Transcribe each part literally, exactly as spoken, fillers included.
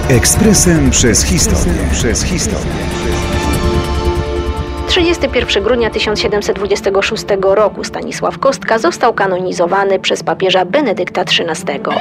Ekspresem przez historię. Przez historię. trzydziestego pierwszego grudnia tysiąc siedemset dwudziestego szóstego roku Stanisław Kostka został kanonizowany przez papieża Benedykta trzynastego.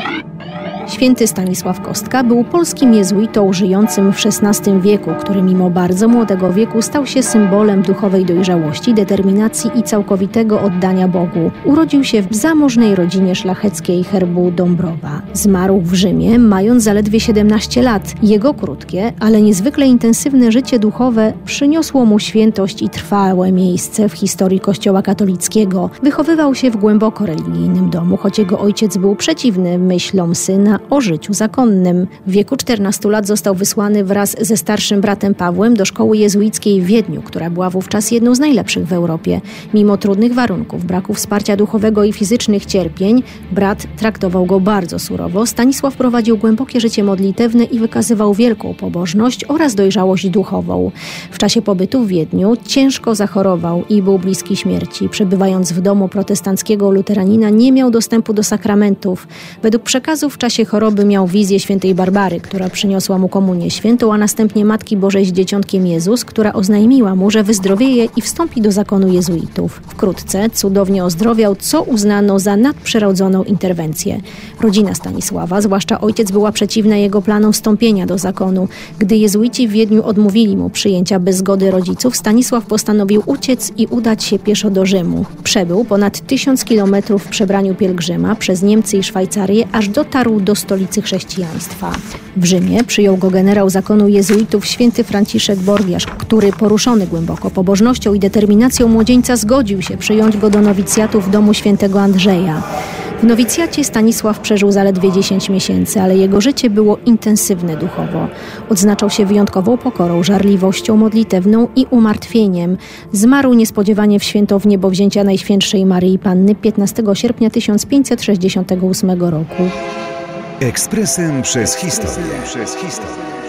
Święty Stanisław Kostka był polskim jezuitą żyjącym w szesnastym wieku, który mimo bardzo młodego wieku stał się symbolem duchowej dojrzałości, determinacji i całkowitego oddania Bogu. Urodził się w zamożnej rodzinie szlacheckiej herbu Dąbrowa. Zmarł w Rzymie, mając zaledwie siedemnaście lat. Jego krótkie, ale niezwykle intensywne życie duchowe przyniosło mu świętość i trwałe miejsce w historii Kościoła katolickiego. Wychowywał się w głęboko religijnym domu, choć jego ojciec był przeciwny myślom syna o życiu zakonnym. W wieku czternastu lat został wysłany wraz ze starszym bratem Pawłem do szkoły jezuickiej w Wiedniu, która była wówczas jedną z najlepszych w Europie. Mimo trudnych warunków, braku wsparcia duchowego i fizycznych cierpień, brat traktował go bardzo surowo. Stanisław prowadził głębokie życie modlitewne i wykazywał wielką pobożność oraz dojrzałość duchową. W czasie pobytu w Wiedniu ciężko zachorował i był bliski śmierci. Przebywając w domu protestanckiego luteranina, nie miał dostępu do sakramentów. Według przekazu w czasie choroby miał wizję świętej Barbary, która przyniosła mu komunię świętą, a następnie Matki Bożej z Dzieciątkiem Jezus, która oznajmiła mu, że wyzdrowieje i wstąpi do zakonu jezuitów. Wkrótce cudownie ozdrowiał, co uznano za nadprzyrodzoną interwencję. Rodzina Stanisława, zwłaszcza ojciec, była przeciwna jego planom wstąpienia do zakonu. Gdy jezuici w Wiedniu odmówili mu przyjęcia bez zgody rodziców, Stanisław postanowił uciec i udać się pieszo do Rzymu. Przebył ponad tysiąc kilometrów w przebraniu pielgrzyma przez Niemcy i Szwajcarię, aż dotarł do stolicy chrześcijaństwa. W Rzymie przyjął go generał zakonu jezuitów święty Franciszek Borgiarz, który poruszony głęboko pobożnością i determinacją młodzieńca zgodził się przyjąć go do nowicjatu w domu świętego Andrzeja. W nowicjacie Stanisław przeżył zaledwie dziesięć miesięcy, ale jego życie było intensywne duchowo. Odznaczał się wyjątkową pokorą, żarliwością modlitewną i umartwieniem. Zmarł niespodziewanie w święto wniebowzięcia Najświętszej Maryi Panny piętnastego sierpnia tysiąc pięćset sześćdziesiątego ósmego roku. Ekspresem przez historię. Przez historię.